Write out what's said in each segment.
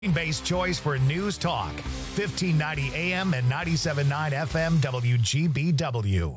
Based choice for News Talk, 1590 AM and 97.9 FM WGBW.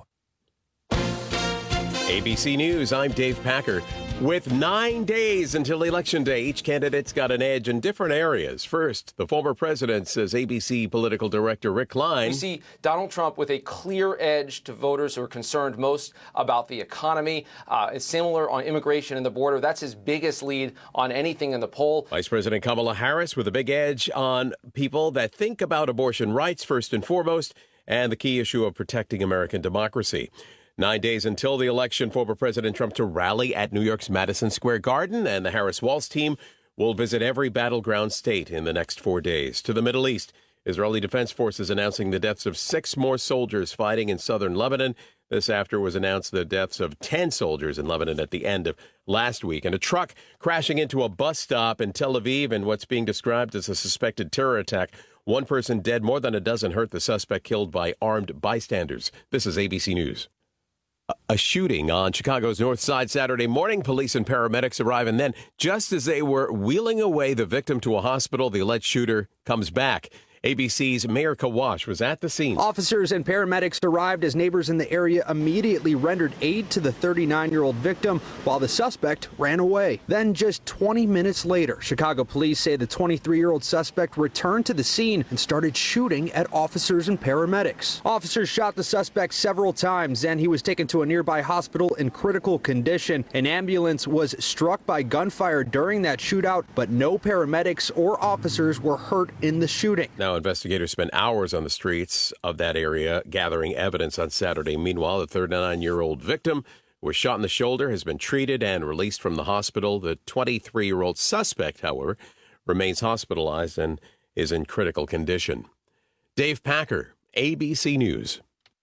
ABC News, I'm Dave Packer. With 9 days until Election Day, each candidate's got an edge in different areas. First, the former president, says ABC political director Rick Klein. We see Donald Trump with a clear edge to voters who are concerned most about the economy. It's similar on immigration and the border. That's his biggest lead on anything in the poll. Vice President Kamala Harris with a big edge on people that think about abortion rights first and foremost, and the key issue of protecting American democracy. 9 days until the election, former President Trump to rally at New York's Madison Square Garden, and the Harris-Walz team will visit every battleground state in the next 4 days. To the Middle East, Israeli Defense Forces announcing the deaths of 6 more soldiers fighting in southern Lebanon. This after was announced the deaths of 10 soldiers in Lebanon at the end of last week. And a truck crashing into a bus stop in Tel Aviv in what's being described as a suspected terror attack. 1 person dead, more than a dozen hurt, the suspect killed by armed bystanders. This is ABC News. A shooting on Chicago's North Side Saturday morning. Police and paramedics arrive, and then just as they were wheeling away the victim to a hospital, the alleged shooter comes back. ABC's Mayor Kawash was at the scene. Officers and paramedics arrived as neighbors in the area immediately rendered aid to the 39-year-old victim while the suspect ran away. Then just 20 minutes later, Chicago police say the 23-year-old suspect returned to the scene and started shooting at officers and paramedics. Officers shot the suspect several times, and he was taken to a nearby hospital in critical condition. An ambulance was struck by gunfire during that shootout, but no paramedics or officers were hurt in the shooting. Now, investigators spent hours on the streets of that area gathering evidence on Saturday. Meanwhile, the 39-year-old victim was shot in the shoulder, has been treated and released from the hospital. The 23-year-old suspect, however, remains hospitalized and is in critical condition. Dave Packer, ABC News.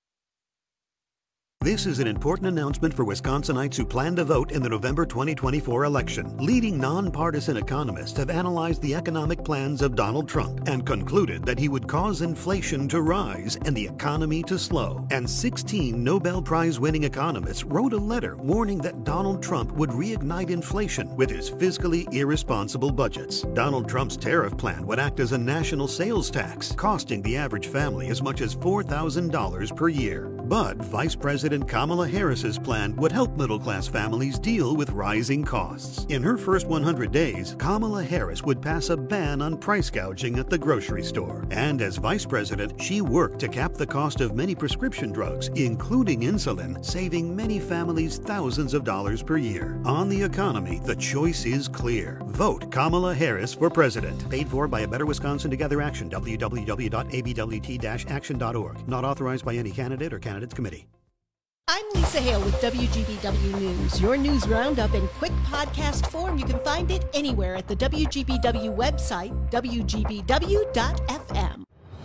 This is an important announcement for Wisconsinites who plan to vote in the November 2024 election. Leading nonpartisan economists have analyzed the economic plans of Donald Trump and concluded that he would cause inflation to rise and the economy to slow. And 16 Nobel Prize-winning economists wrote a letter warning that Donald Trump would reignite inflation with his fiscally irresponsible budgets. Donald Trump's tariff plan would act as a national sales tax, costing the average family as much as $4,000 per year. But Vice President Kamala Harris's plan would help middle-class families deal with rising costs. In her first 100 days, Kamala Harris would pass a ban on price gouging at the grocery store. And as vice president, she worked to cap the cost of many prescription drugs, including insulin, saving many families thousands of dollars per year. On the economy, the choice is clear. Vote Kamala Harris for president. Paid for by A Better Wisconsin Together Action, www.abwt-action.org. Not authorized by any candidate or candidates committee. I'm Lisa Hale with WGBW News. Your news roundup in quick podcast form. You can find it anywhere at the WGBW website, wgbw.fm.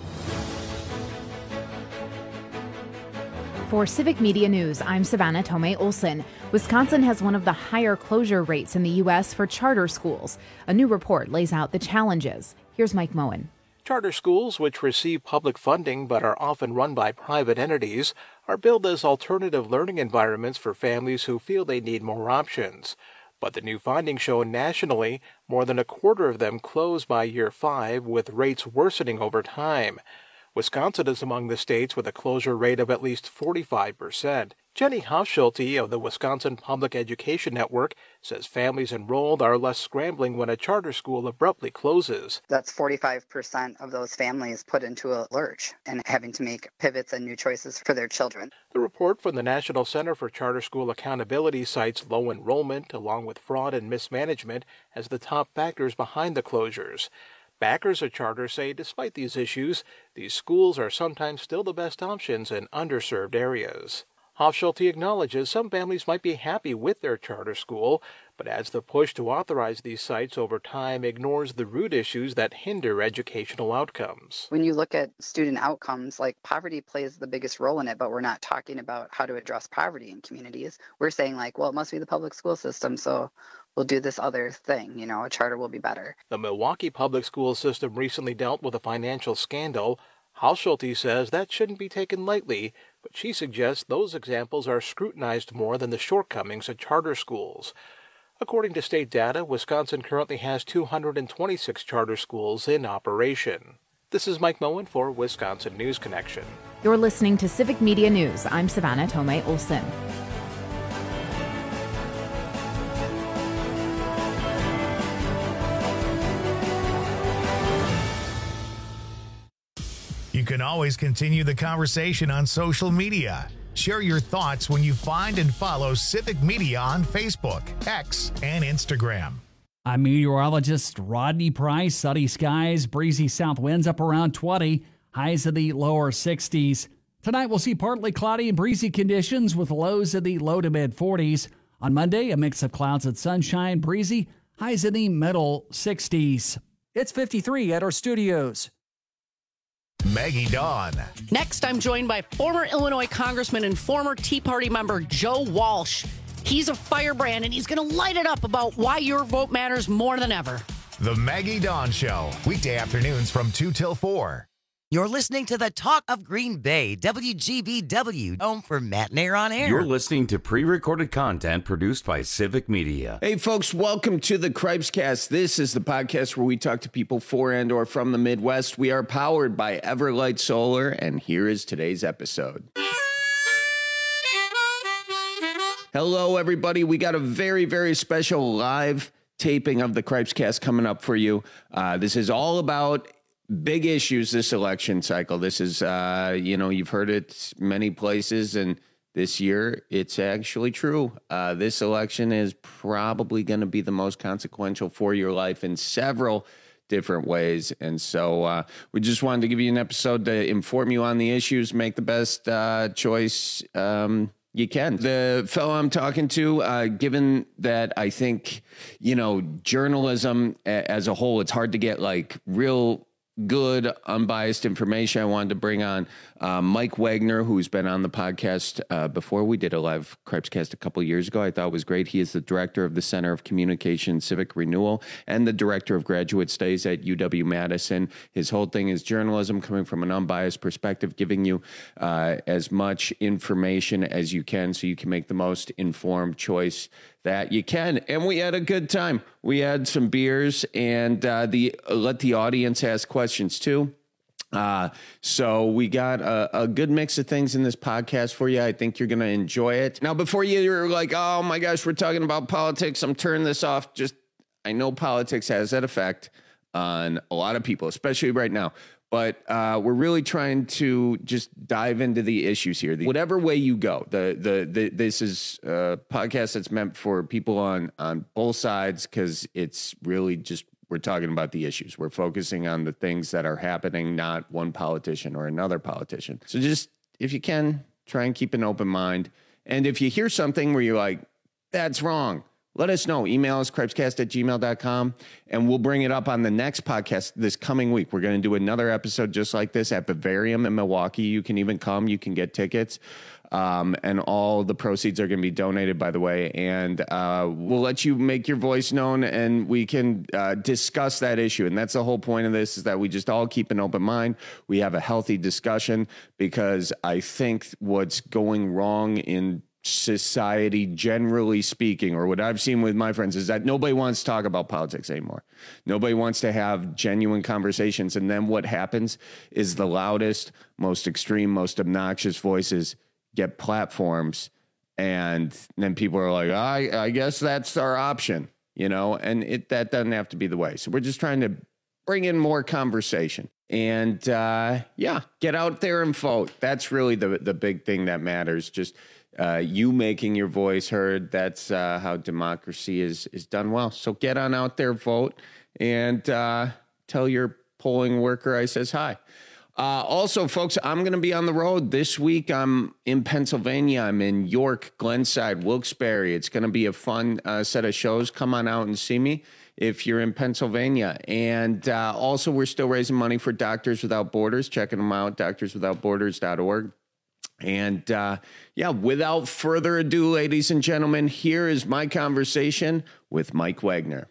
For Civic Media News, I'm Savannah Tomei Olson. Wisconsin has one of the higher closure rates in the U.S. for charter schools. A new report lays out the challenges. Here's Mike Moen. Charter schools, which receive public funding but are often run by private entities, are billed as alternative learning environments for families who feel they need more options. But the new findings show nationally more than a quarter of them close by year 5, with rates worsening over time. Wisconsin is among the states with a closure rate of at least 45%. Jenny Hofschulte of the Wisconsin Public Education Network says families enrolled are less scrambling when a charter school abruptly closes. That's 45% of those families put into a lurch and having to make pivots and new choices for their children. The report from the National Center for Charter School Accountability cites low enrollment along with fraud and mismanagement as the top factors behind the closures. Backers of charter say despite these issues, these schools are sometimes still the best options in underserved areas. Hofschulte acknowledges some families might be happy with their charter school, but adds the push to authorize these sites over time ignores the root issues that hinder educational outcomes. When you look at student outcomes, like poverty plays the biggest role in it, but we're not talking about how to address poverty in communities. We're saying like, well, it must be the public school system, so we'll do this other thing, a charter will be better. The Milwaukee public school system recently dealt with a financial scandal. Hofschulte says that shouldn't be taken lightly, but she suggests those examples are scrutinized more than the shortcomings at charter schools. According to state data, Wisconsin currently has 226 charter schools in operation. This is Mike Moen for Wisconsin News Connection. You're listening to Civic Media News. I'm Savannah Tomei Olson. You can always continue the conversation on social media. Share your thoughts when you find and follow Civic Media on Facebook, X, and Instagram. I'm meteorologist Rodney Price. Sunny skies, breezy south winds up around 20, highs in the lower 60s. Tonight we'll see partly cloudy and breezy conditions with lows in the low to mid 40s. On Monday, a mix of clouds and sunshine, breezy, highs in the middle 60s. It's 53 at our studios. Maggie Dawn. Next, I'm joined by former Illinois Congressman and former Tea Party member Joe Walsh. He's a firebrand, and he's going to light it up about why your vote matters more than ever. The Maggie Dawn Show, weekday afternoons from 2 till 4. You're listening to the Talk of Green Bay, WGBW, home for Matt Nair on Air. You're listening to pre-recorded content produced by Civic Media. Hey, folks, welcome to the Cripescast. This is the podcast where we talk to people for and or from the Midwest. We are powered by Everlight Solar, and here is today's episode. Hello, everybody. We got a very, very special live taping of the Cripescast coming up for you. This is all about big issues this election cycle. This is, you've heard it many places, and this year it's actually true. This election is probably going to be the most consequential for your life in several different ways. And so we just wanted to give you an episode to inform you on the issues, make the best choice you can. The fellow I'm talking to, given that I think, journalism as a whole, it's hard to get like real good, unbiased information. I wanted to bring on Mike Wagner, who's been on the podcast before. We did a live Cripescast a couple years ago. I thought it was great. He is the director of the Center of Communication Civic Renewal and the director of graduate studies at UW-Madison. His whole thing is journalism coming from an unbiased perspective, giving you as much information as you can so you can make the most informed choice that you can. And we had a good time. We had some beers and let the audience ask questions too. So we got a good mix of things in this podcast for you. I think you're going to enjoy it. Now, before you're like, oh my gosh, we're talking about politics, I'm turning this off. I know politics has that effect on a lot of people, especially right now. But we're really trying to just dive into the issues here. Whatever way you go, this is a podcast that's meant for people on both sides, because it's really just we're talking about the issues. We're focusing on the things that are happening, not one politician or another politician. So just, if you can, try and keep an open mind. And if you hear something where you're like, that's wrong, let us know. Email us, cripescast@gmail.com, and we'll bring it up on the next podcast this coming week. We're going to do another episode just like this at Bavarium in Milwaukee. You can even come. You can get tickets. And all the proceeds are going to be donated, by the way. And we'll let you make your voice known, and we can discuss that issue. And that's the whole point of this, is that we just all keep an open mind. We have a healthy discussion, because I think what's going wrong in society, generally speaking, or what I've seen with my friends, is that nobody wants to talk about politics anymore. Nobody wants to have genuine conversations. And then what happens is the loudest, most extreme, most obnoxious voices get platforms, and then people are like, I guess that's our option, and that doesn't have to be the way. So we're just trying to bring in more conversation. And get out there and vote. That's really the big thing that matters. Just you making your voice heard. That's how democracy is done well. So get on out there, vote, and tell your polling worker I says hi. Also, folks, I'm going to be on the road this week. I'm in Pennsylvania. I'm in York, Glenside, Wilkes-Barre. It's going to be a fun set of shows. Come on out and see me if you're in Pennsylvania. And also, we're still raising money for Doctors Without Borders. Checking them out, doctorswithoutborders.org. And without further ado, ladies and gentlemen, here is my conversation with Mike Wagner.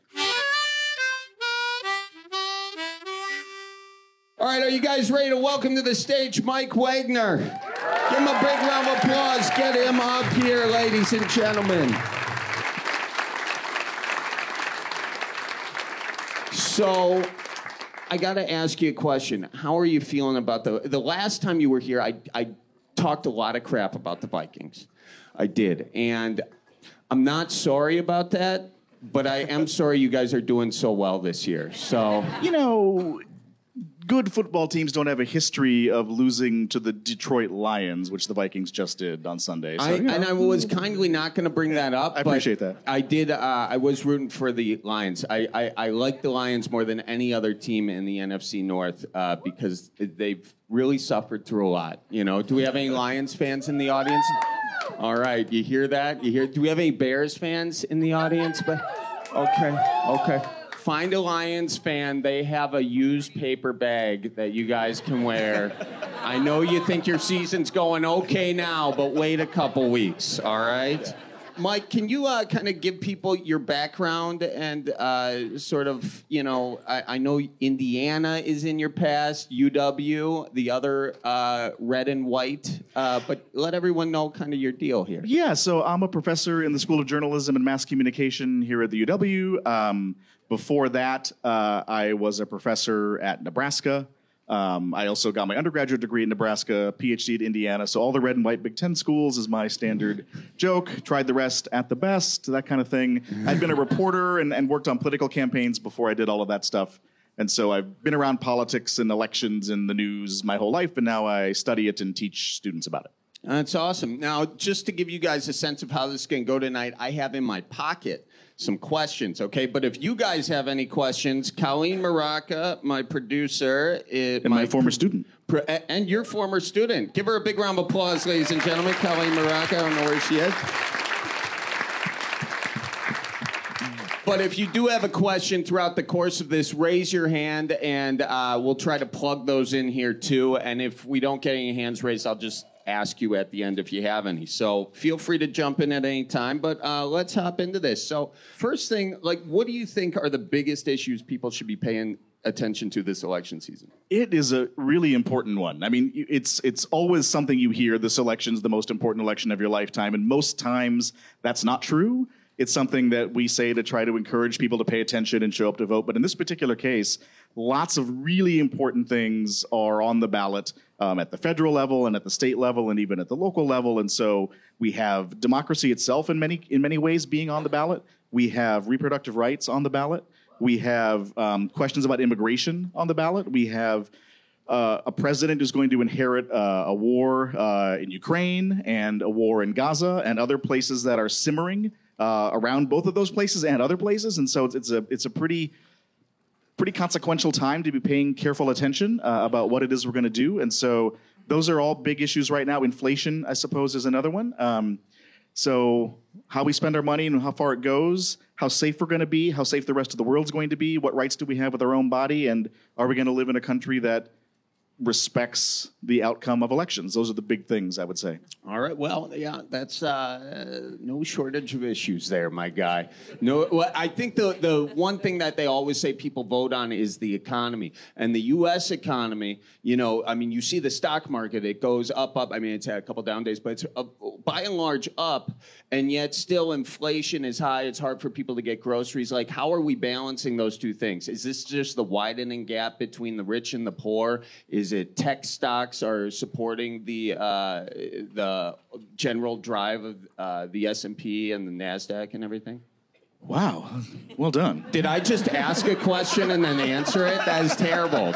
All right, are you guys ready to welcome to the stage Mike Wagner? Give him a big round of applause. Get him up here, ladies and gentlemen. So I got to ask you a question. How are you feeling about the last time you were here? I talked a lot of crap about the Vikings. I did. And I'm not sorry about that, but I am sorry you guys are doing so well this year. So, good football teams don't have a history of losing to the Detroit Lions, which the Vikings just did on Sunday. So, And I was kindly not going to bring that up. I appreciate that. I did. I was rooting for the Lions. I like the Lions more than any other team in the NFC North because they've really suffered through a lot. Do we have any Lions fans in the audience? All right, you hear that? Do we have any Bears fans in the audience? Okay. Find a Lions fan. They have a used paper bag that you guys can wear. I know you think your season's going okay now, but wait a couple weeks, all right? Mike, can you kind of give people your background and sort of, I know Indiana is in your past, UW, the other red and white, but let everyone know kind of your deal here. Yeah, so I'm a professor in the School of Journalism and Mass Communication here at the UW. Before that, I was a professor at Nebraska. I also got my undergraduate degree in Nebraska, PhD at Indiana. So all the red and white Big Ten schools is my standard joke. Tried the rest at the best, that kind of thing. I'd been a reporter and worked on political campaigns before I did all of that stuff. And so I've been around politics and elections and the news my whole life, and now I study it and teach students about it. That's awesome. Now, just to give you guys a sense of how this is going to go tonight, I have in my pocket some questions, okay? But if you guys have any questions, Colleen Maraca, my producer, and my former student. And your former student. Give her a big round of applause, ladies and gentlemen. Colleen Maraca, I don't know where she is. But if you do have a question throughout the course of this, raise your hand, and we'll try to plug those in here, too. And if we don't get any hands raised, I'll just ask you at the end if you have any. So feel free to jump in at any time, but let's hop into this. So first thing, what do you think are the biggest issues people should be paying attention to this election season? It is a really important one. I mean, it's always something you hear, this election's the most important election of your lifetime, and most times that's not true. It's something that we say to try to encourage people to pay attention and show up to vote. But in this particular case, lots of really important things are on the ballot at the federal level and at the state level and even at the local level. And so we have democracy itself in many ways being on the ballot. We have reproductive rights on the ballot. We have questions about immigration on the ballot. We have a president who's going to inherit a war in Ukraine and a war in Gaza and other places that are simmering around both of those places and other places. And so it's a pretty consequential time to be paying careful attention about what it is we're going to do. And so those are all big issues right now. Inflation, I suppose, is another one. So how we spend our money and how far it goes, how safe we're going to be, how safe the rest of the world's going to be, what rights do we have with our own body, and are we going to live in a country that respects the outcome of elections? Those are the big things, I would say. All right. Well, yeah, that's no shortage of issues there, my guy. No, well, I think the one thing that they always say people vote on is the economy. And the U.S. economy, you see the stock market, it goes up. I mean, it's had a couple down days, but it's by and large up. And yet still inflation is high. It's hard for people to get groceries. How are we balancing those two things? Is this just the widening gap between the rich and the poor? Is it tech stocks are supporting the general drive of the S&P and the NASDAQ and everything? Wow. Well done. Did I just ask a question and then answer it? That is terrible.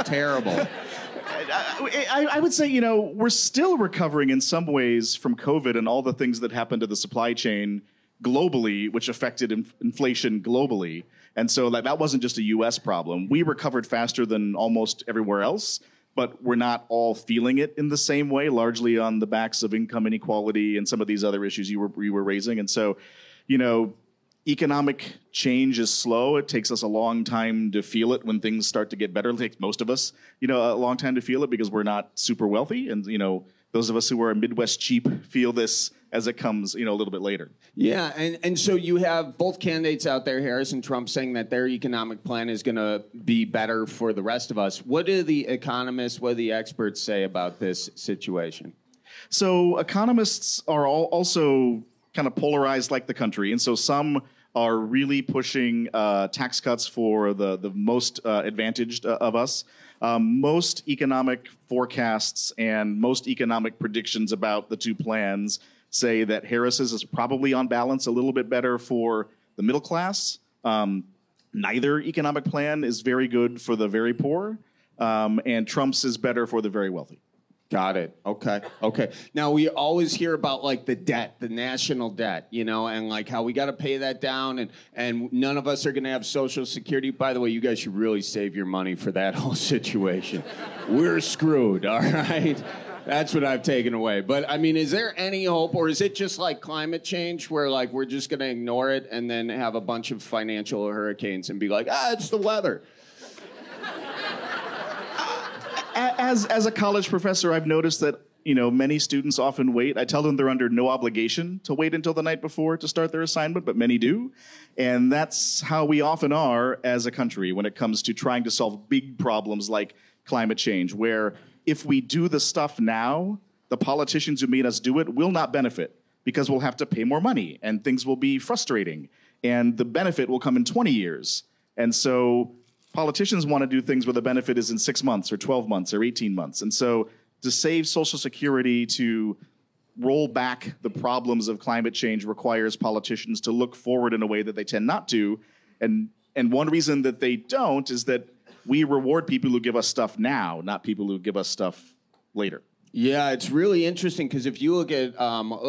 I would say, we're still recovering in some ways from COVID and all the things that happened to the supply chain globally, which affected inflation globally. And so that wasn't just a U.S. problem. We recovered faster than almost everywhere else, but we're not all feeling it in the same way, largely on the backs of income inequality and some of these other issues you were raising. And so, economic change is slow. It takes us a long time to feel it when things start to get better. It takes most of us, a long time to feel it because we're not super wealthy. And, those of us who are Midwest cheap feel this as it comes, a little bit later. Yeah, and so you have both candidates out there, Harris and Trump, saying that their economic plan is going to be better for the rest of us. What do the economists, what do the experts say about this situation? So economists are also kind of polarized like the country. And so some are really pushing tax cuts for the most advantaged of us. Most economic forecasts and most economic predictions about the two plans say that Harris's is probably on balance a little bit better for the middle class. Neither economic plan is very good for the very poor, and Trump's is better for the very wealthy. Got it. Okay. Now, we always hear about like the debt, the national debt, and like how we got to pay that down, and none of us are going to have Social Security. By the way, you guys should really save your money for that whole situation. We're screwed, all right? That's what I've taken away. But, I mean, is there any hope, or is it just like climate change where like we're just going to ignore it and then have a bunch of financial hurricanes and be like, it's the weather? As a college professor, I've noticed that, many students often wait. I tell them they're under no obligation to wait until the night before to start their assignment, but many do. And that's how we often are as a country when it comes to trying to solve big problems like climate change, where if we do the stuff now, the politicians who made us do it will not benefit because we'll have to pay more money and things will be frustrating. And the benefit will come in 20 years. And so politicians want to do things where the benefit is in 6 months or 12 months or 18 months. And so to save Social Security, to roll back the problems of climate change requires politicians to look forward in a way that they tend not to. And one reason that they don't is that we reward people who give us stuff now, not people who give us stuff later. Yeah, it's really interesting because if you look at,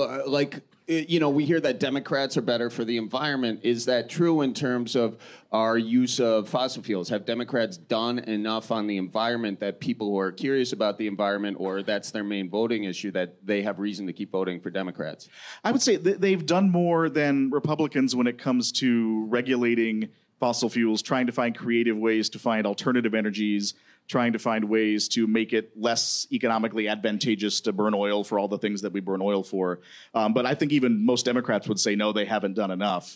we hear that Democrats are better for the environment. Is that true in terms of our use of fossil fuels? Have Democrats done enough on the environment that people who are curious about the environment, or that's their main voting issue, that they have reason to keep voting for Democrats? I would say they've done more than Republicans when it comes to regulating fossil fuels, trying to find creative ways to find alternative energies, trying to find ways to make it less economically advantageous to burn oil for all the things that we burn oil for. But I think even most Democrats would say, no, they haven't done enough.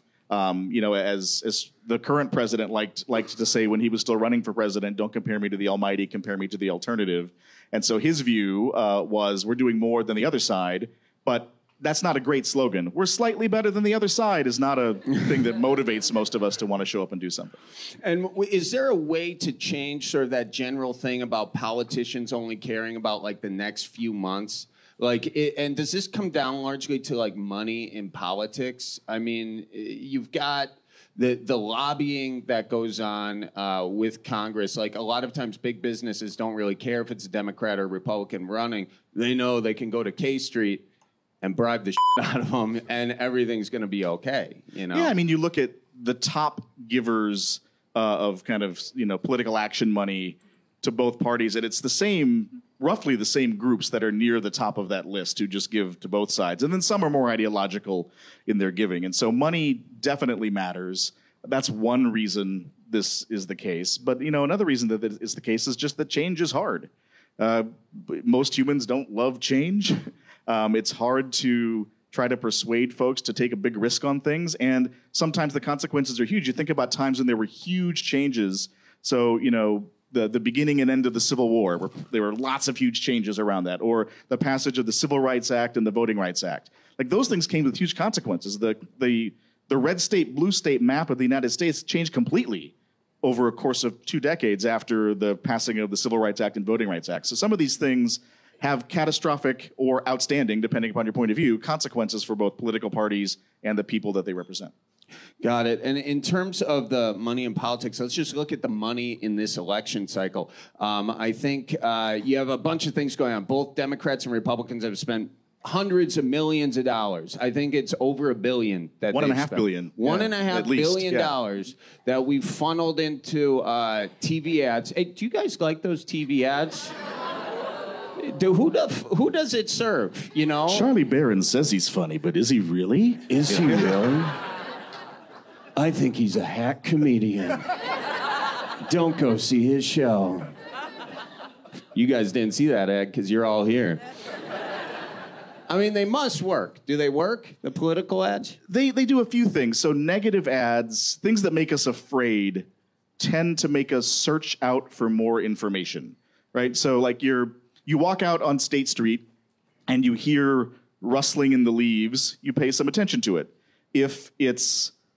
As the current president liked to say when he was still running for president, don't compare me to the almighty, compare me to the alternative. And so his view was we're doing more than the other side, but that's not a great slogan. We're slightly better than the other side is not a thing that motivates most of us to want to show up and do something. And is there a way to change sort of that general thing about politicians only caring about like the next few months? And does this come down largely to like money in politics? I mean, you've got the lobbying that goes on with Congress. Like a lot of times big businesses don't really care if it's a Democrat or Republican running. They know they can go to K Street and bribe the shit out of them, and everything's going to be okay, Yeah, I mean, you look at the top givers of kind of, political action money to both parties, and it's roughly the same groups that are near the top of that list who just give to both sides. And then some are more ideological in their giving. And so money definitely matters. That's one reason this is the case. But, another reason that it is the case is just that change is hard. Most humans don't love change. It's hard to try to persuade folks to take a big risk on things, and sometimes the consequences are huge. You think about times when there were huge changes. So, the beginning and end of the Civil War, where there were lots of huge changes around that, or the passage of the Civil Rights Act and the Voting Rights Act. Like those things came with huge consequences. The red state, blue state map of the United States changed completely over a course of 2 decades after the passing of the Civil Rights Act and Voting Rights Act. So some of these things have catastrophic or outstanding, depending upon your point of view, consequences for both political parties and the people that they represent. Got it. And in terms of the money in politics, let's just look at the money in this election cycle. I think you have a bunch of things going on. Both Democrats and Republicans have spent hundreds of millions of dollars. I think it's over $1 billion. $1.5 billion. $1.5 billion dollars that we've funneled into TV ads. Hey, do you guys like those TV ads? Who does it serve, Charlie Barron says he's funny, but is he really? Is he really? I think he's a hack comedian. Don't go see his show. You guys didn't see that ad because you're all here. I mean, they must work. Do they work, the political ads? They do a few things. So negative ads, things that make us afraid, tend to make us search out for more information, right? So like you walk out on State Street and you hear rustling in the leaves, you pay some attention to it. If it's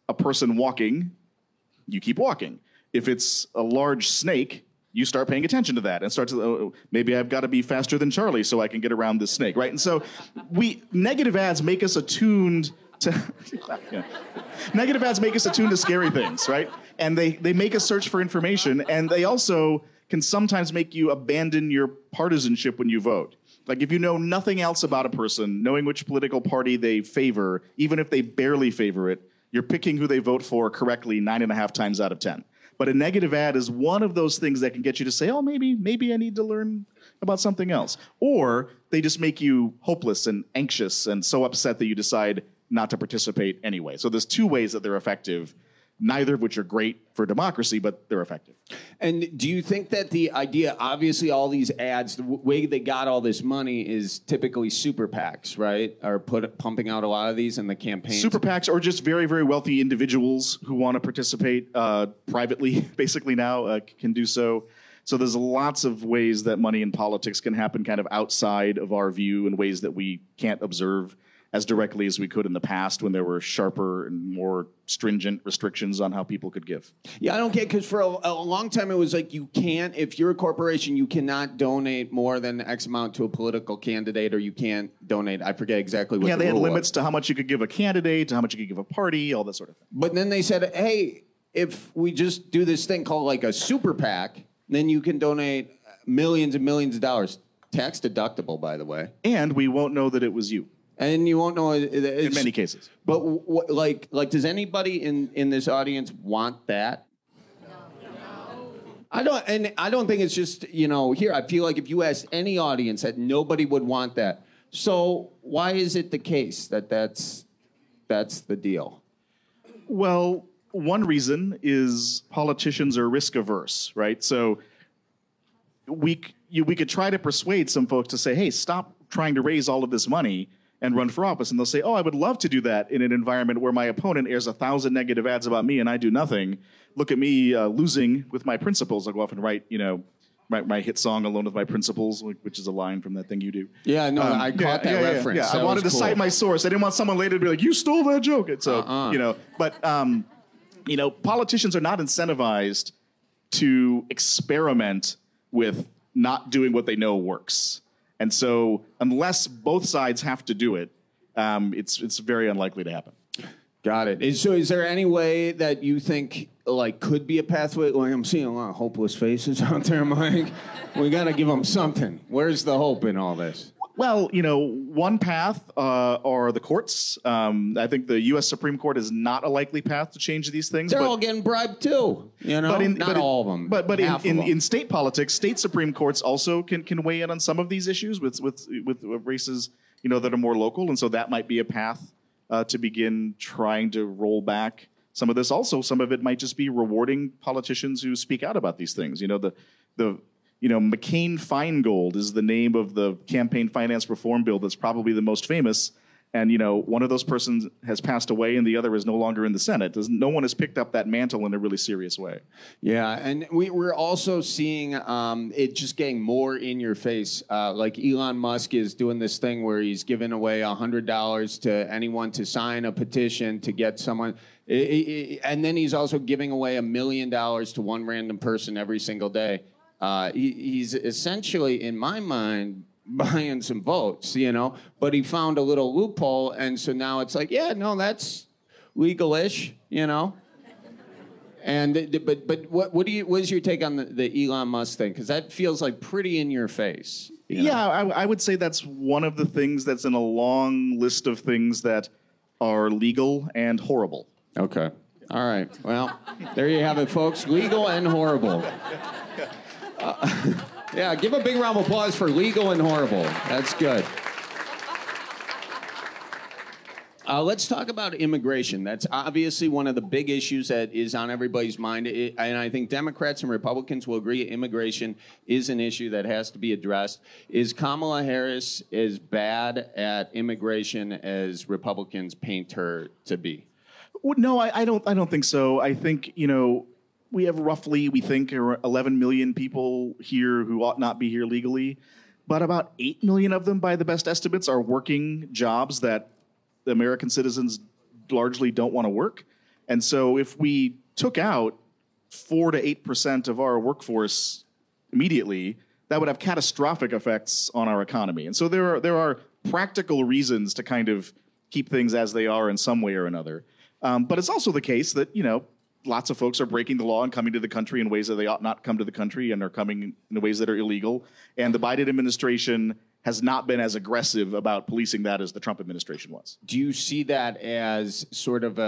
a person walking, you keep walking. If it's a large snake, you start paying attention to that and start to, maybe I've got to be faster than Charlie so I can get around this snake, right? And so negative ads make us attuned to, negative ads make us attuned to scary things, right? And they make us search for information, and they also can sometimes make you abandon your partisanship when you vote. Like if you know nothing else about a person, knowing which political party they favor, even if they barely favor it, you're picking who they vote for correctly 9.5 times out of 10. But a negative ad is one of those things that can get you to say, oh, maybe I need to learn about something else. Or they just make you hopeless and anxious and so upset that you decide not to participate anyway. So there's two ways that they're effective, neither of which are great for democracy, but they're effective. And do you think that the idea, obviously all these ads, the way they got all this money is typically super PACs, right? Are pumping out a lot of these in the campaigns? Super PACs or just very, very wealthy individuals who want to participate privately, basically now can do so. So there's lots of ways that money in politics can happen kind of outside of our view in ways that we can't observe as directly as we could in the past when there were sharper and more stringent restrictions on how people could give. Yeah, I don't get, because for a long time it was like you can't, if you're a corporation, you cannot donate more than X amount to a political candidate, or you can't donate, I forget exactly what the they had rule limits was. to how much you could give a candidate, to how much you could give a party, all that sort of thing. But then they said, hey, if we just do this thing called like a super PAC, then you can donate millions and millions of dollars. Tax deductible, by the way. And we won't know that it was you. And you won't know in many cases. But like, does anybody in this audience want that? No. I don't think it's just, here. I feel like if you ask any audience, that nobody would want that. So why is it the case that that's the deal? Well, one reason is politicians are risk averse, right? So we could try to persuade some folks to say, hey, stop trying to raise all of this money and run for office. And they'll say, oh, I would love to do that in an environment where my opponent airs 1,000 negative ads about me and I do nothing. Look at me losing with my principles. I'll go off and write, my hit song, Alone with My Principles, which is a line from that thing you do. Yeah, no, I caught that reference. Yeah, that I wanted to cite my source. I didn't want someone later to be like, you stole that joke. And so, politicians are not incentivized to experiment with not doing what they know works. And so unless both sides have to do it, it's very unlikely to happen. Got it. So is there any way that you think could be a pathway? Like, I'm seeing a lot of hopeless faces out there, Mike. We got to give them something. Where's the hope in all this? Well, one path are the courts. I think the U.S. Supreme Court is not a likely path to change these things. They're all getting bribed too, not all of them. But in state politics, state Supreme Courts also can weigh in on some of these issues with races, that are more local, and so that might be a path to begin trying to roll back some of this. Also, some of it might just be rewarding politicians who speak out about these things. McCain-Feingold is the name of the campaign finance reform bill that's probably the most famous. And, one of those persons has passed away and the other is no longer in the Senate. No one has picked up that mantle in a really serious way. Yeah, and we're also seeing it just getting more in your face. Like Elon Musk is doing this thing where he's giving away $100 to anyone to sign a petition to get someone. And then he's also giving away $1 million to one random person every single day. He's essentially, in my mind, buying some votes, but he found a little loophole, and so now it's like, that's legal-ish, And but what is your take on the Elon Musk thing? Because that feels like pretty in your face. Yeah, I would say that's one of the things that's in a long list of things that are legal and horrible. Okay. All right. Well, there you have it, folks. Legal and horrible. Yeah, give a big round of applause for legal and horrible. That's good. Let's talk about immigration. That's obviously one of the big issues that is on everybody's mind. And I think Democrats and Republicans will agree immigration is an issue that has to be addressed. Is Kamala Harris as bad at immigration as Republicans paint her to be? No, I don't think so. I think, we have roughly, we think, 11 million people here who ought not be here legally. But about 8 million of them, by the best estimates, are working jobs that the American citizens largely don't want to work. And so if we took out 4 to 8% of our workforce immediately, that would have catastrophic effects on our economy. And so there are practical reasons to kind of keep things as they are in some way or another. But it's also the case that, lots of folks are breaking the law and coming to the country in ways that they ought not come to the country, and are coming in ways that are illegal. And the Biden administration has not been as aggressive about policing that as the Trump administration was. Do you see that as sort of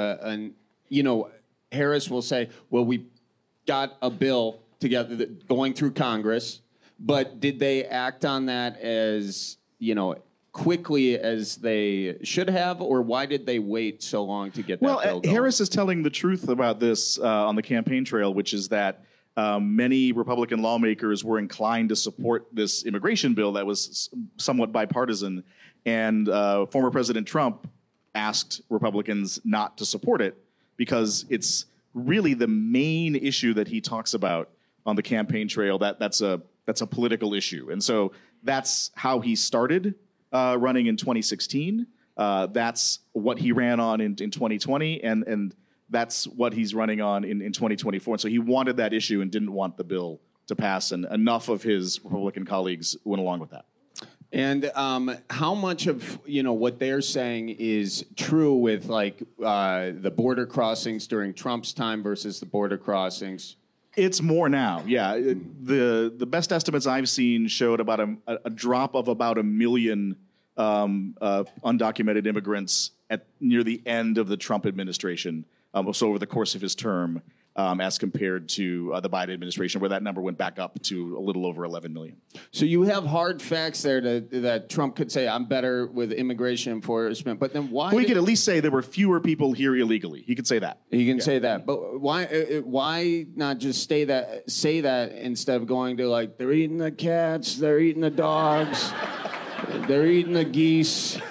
Harris will say, well, we got a bill together going through Congress, but did they act on that as, quickly as they should have, or why did they wait so long to get that bill going? Harris is telling the truth about this on the campaign trail, which is that many Republican lawmakers were inclined to support this immigration bill that was somewhat bipartisan, and former President Trump asked Republicans not to support it because it's really the main issue that he talks about on the campaign trail. That's a political issue, and so that's how he started running in 2016. That's what he ran on in 2020, and that's what he's running on in 2024. And so he wanted that issue and didn't want the bill to pass, and enough of his Republican colleagues went along with that. And how much of what they're saying is true with the border crossings during Trump's time versus the border crossings? It's more now, yeah. The best estimates I've seen showed about a drop of about 1 million undocumented immigrants at near the end of the Trump administration, so over the course of his term, as compared to the Biden administration, where that number went back up to a little over 11 million. So you have hard facts there that Trump could say, I'm better with immigration enforcement, but then why? Well, he could at least say there were fewer people here illegally. He could say that. He can say that, but why not just say that instead of going to they're eating the cats, they're eating the dogs, they're eating the geese.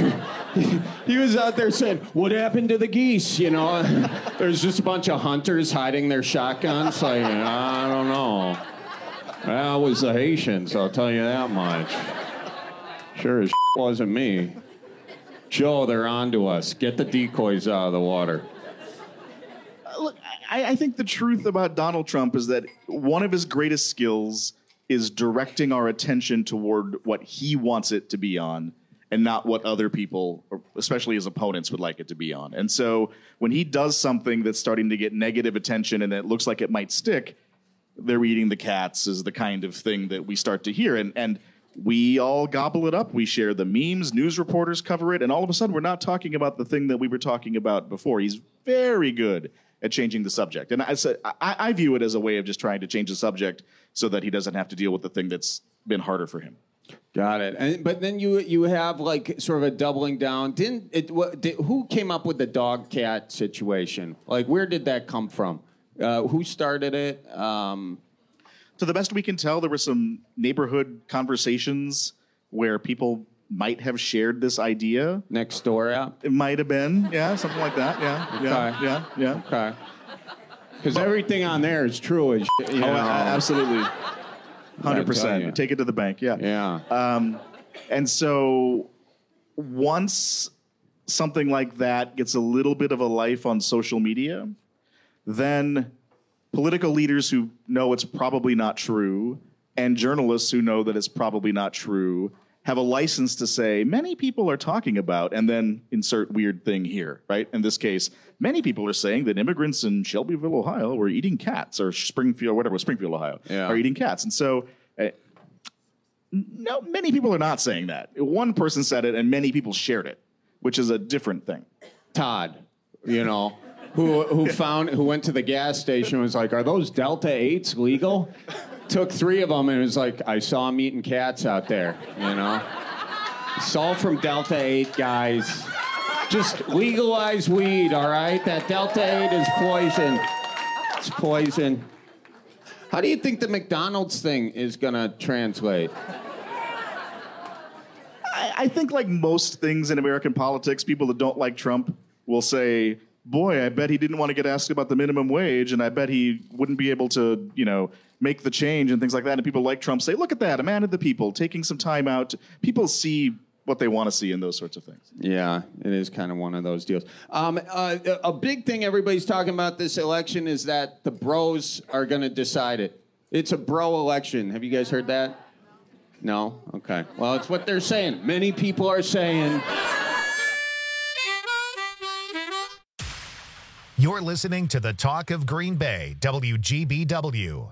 He was out there saying, what happened to the geese? There's just a bunch of hunters hiding their shotguns. I don't know. That was the Haitians, I'll tell you that much. Sure as wasn't me. Joe, they're on to us. Get the decoys out of the water. Look, I think the truth about Donald Trump is that one of his greatest skills is directing our attention toward what he wants it to be on, and not what other people, especially his opponents, would like it to be on. And so when he does something that's starting to get negative attention and it looks like it might stick, they're eating the cats is the kind of thing that we start to hear. And we all gobble it up. We share the memes, news reporters cover it, and all of a sudden we're not talking about the thing that we were talking about before. He's very good at changing the subject. And I view it as a way of just trying to change the subject so that he doesn't have to deal with the thing that's been harder for him. Got it. But then you have sort of a doubling down. Who came up with the dog cat situation? Where did that come from? Who started it? To the best we can tell, there were some neighborhood conversations where people might have shared this idea. Next door app? It might have been, yeah, something like that. Yeah, yeah. Okay. Because everything on there is true as absolutely. 100%. Take it to the bank, yeah. Yeah. And so once something like that gets a little bit of a life on social media, then political leaders who know it's probably not true and journalists who know that it's probably not true have a license to say, many people are talking about, and then insert weird thing here, right? In this case, many people are saying that immigrants in Shelbyville, Ohio were eating cats, or Springfield, Ohio, are eating cats. And so, no, many people are not saying that. One person said it, and many people shared it, which is a different thing. Todd, who went to the gas station and was like, are those Delta 8s legal? Took 3 of them and was like, I saw him eating cats out there, It's all from Delta 8, guys. Just legalize weed, all right? That Delta 8 is poison. It's poison. How do you think the McDonald's thing is going to translate? I think like most things in American politics, people that don't like Trump will say, boy, I bet he didn't want to get asked about the minimum wage, and I bet he wouldn't be able to, make the change and things like that. And people like Trump say, look at that, a man of the people, taking some time out. People see what they want to see in those sorts of things. Yeah, it is kind of one of those deals. A big thing everybody's talking about this election is that the bros are going to decide it. It's a bro election. Have you guys heard that? No? Okay. Well, it's what they're saying. Many people are saying. You're listening to the Talk of Green Bay, WGBW.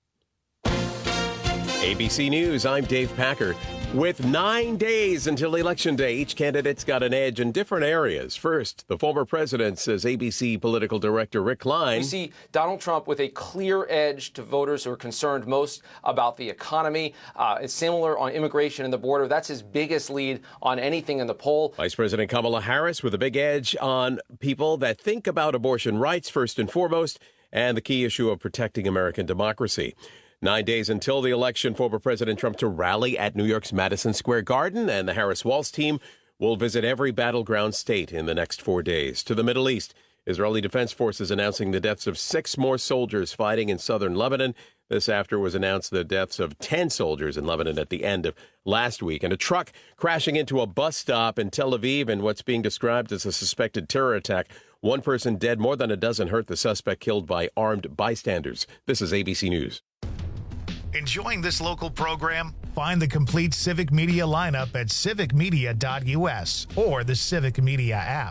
ABC News, I'm Dave Packer. With 9 days until Election Day, each candidate's got an edge in different areas. First, the former president, says ABC political director Rick Klein. We see Donald Trump with a clear edge to voters who are concerned most about the economy. It's similar on immigration and the border. That's his biggest lead on anything in the poll. Vice President Kamala Harris with a big edge on people that think about abortion rights first and foremost, and the key issue of protecting American democracy. 9 days until the election, former President Trump to rally at New York's Madison Square Garden, and the Harris-Walz team will visit every battleground state in the next 4 days. To the Middle East, Israeli Defense Forces announcing the deaths of 6 more soldiers fighting in southern Lebanon. This after was announced the deaths of 10 soldiers in Lebanon at the end of last week. And a truck crashing into a bus stop in Tel Aviv in what's being described as a suspected terror attack. 1 person dead, more than a dozen hurt, the suspect killed by armed bystanders. This is ABC News. Enjoying this local program? Find the complete Civic Media lineup at civicmedia.us or the Civic Media app.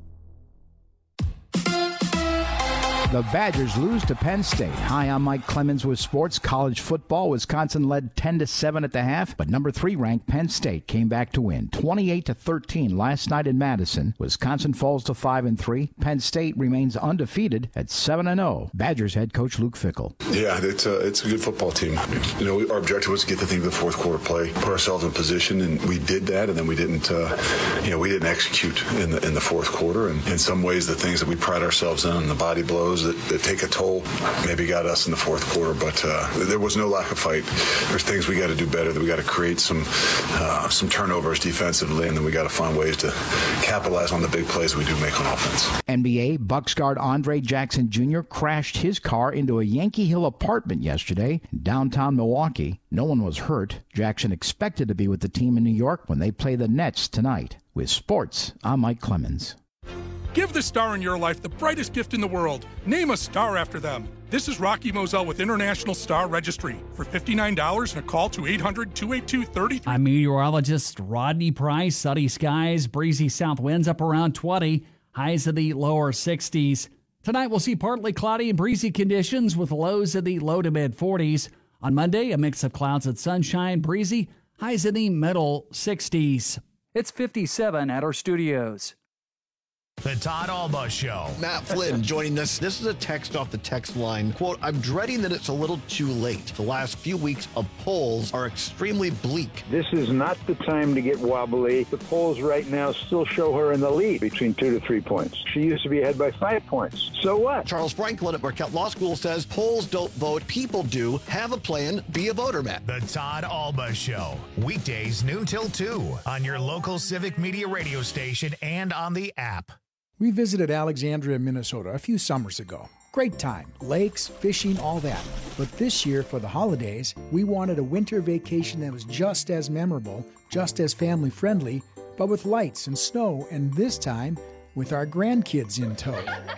The Badgers lose to Penn State. Hi, I'm Mike Clemens with sports. College football, Wisconsin led 10-7 at the half, but number 3 ranked Penn State came back to win 28-13 last night in Madison. Wisconsin falls to 5-3. Penn State remains undefeated at 7-0. Badgers head coach Luke Fickell. Yeah, it's a good football team. You know, our objective was to get the thing to the fourth quarter play, put ourselves in position, and we did that. And then we didn't, we didn't execute in the fourth quarter. And in some ways, the things that we pride ourselves on, the body blows that take a toll, maybe got us in the fourth quarter. But there was no lack of fight. There's things we got to do better. That we got to create some turnovers defensively, and then we got to find ways to capitalize on the big plays we do make on offense. NBA Bucks guard Andre Jackson Jr. crashed his car into a Yankee Hill apartment yesterday in downtown Milwaukee. No one was hurt. Jackson expected to be with the team in New York when they play the Nets tonight. With sports, I'm Mike Clemens. Give the star in your life the brightest gift in the world. Name a star after them. This is Rocky Moselle with International Star Registry. For $59 and a call to 800-282-33. I'm meteorologist Rodney Price. Sunny skies, breezy south winds up around 20. Highs in the lower 60s. Tonight we'll see partly cloudy and breezy conditions with lows in the low to mid 40s. On Monday, a mix of clouds and sunshine, breezy, highs in the middle 60s. It's 57 at our studios. The Todd Alba Show. Matt Flynn joining us. This is a text off the text line. Quote, I'm dreading that it's a little too late. The last few weeks of polls are extremely bleak. This is not the time to get wobbly. The polls right now still show her in the lead between 2 to 3 points. She used to be ahead by 5 points. So what? Charles Franklin at Marquette Law School says polls don't vote, people do. Have a plan, be a voter, Matt. The Todd Alba Show. Weekdays noon till 2 on your local Civic Media radio station and on the app. We visited Alexandria, Minnesota a few summers ago. Great time. Lakes, fishing, all that. But this year, for the holidays, we wanted a winter vacation that was just as memorable, just as family-friendly, but with lights and snow, and this time, with our grandkids in tow.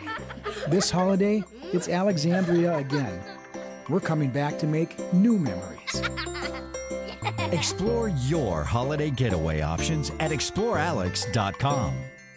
This holiday, it's Alexandria again. We're coming back to make new memories. Explore your holiday getaway options at explorealex.com.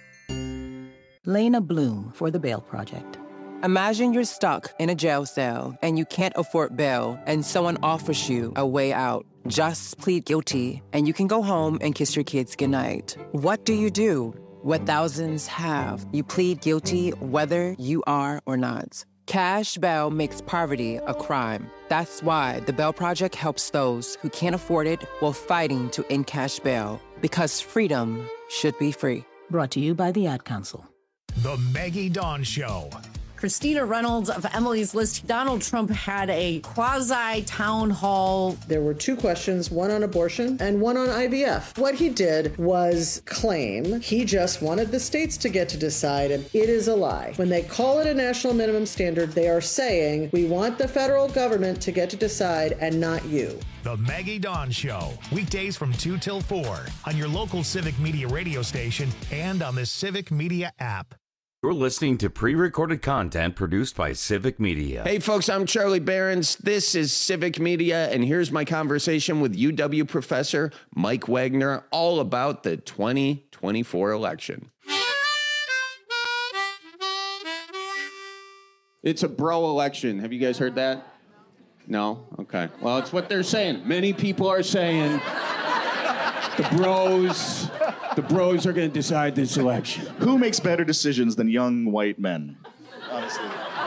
Lena Bloom for the Bail Project. Imagine you're stuck in a jail cell and you can't afford bail and someone offers you a way out. Just plead guilty and you can go home and kiss your kids goodnight. What do you do? What thousands have. You plead guilty whether you are or not. Cash bail makes poverty a crime. That's why the Bail Project helps those who can't afford it while fighting to end cash bail. Because freedom should be free. Brought to you by the Ad Council. The Maggie Dawn Show. Christina Reynolds of Emily's List. Donald Trump had a quasi-town hall. There were 2 questions, one on abortion and one on IVF. What he did was claim he just wanted the states to get to decide, and it is a lie. When they call it a national minimum standard, they are saying, we want the federal government to get to decide and not you. The Maggie Dawn Show, weekdays from 2 till 4 on your local Civic Media radio station and on the Civic Media app. You're listening to pre-recorded content produced by Civic Media. Hey, folks, I'm Charlie Behrens. This is Civic Media, and here's my conversation with UW professor Mike Wagner all about the 2024 election. It's a bro election. Have you guys heard that? No? Okay. Well, it's what they're saying. Many people are saying the bros are going to decide this election. Who makes better decisions than young white men? Honestly.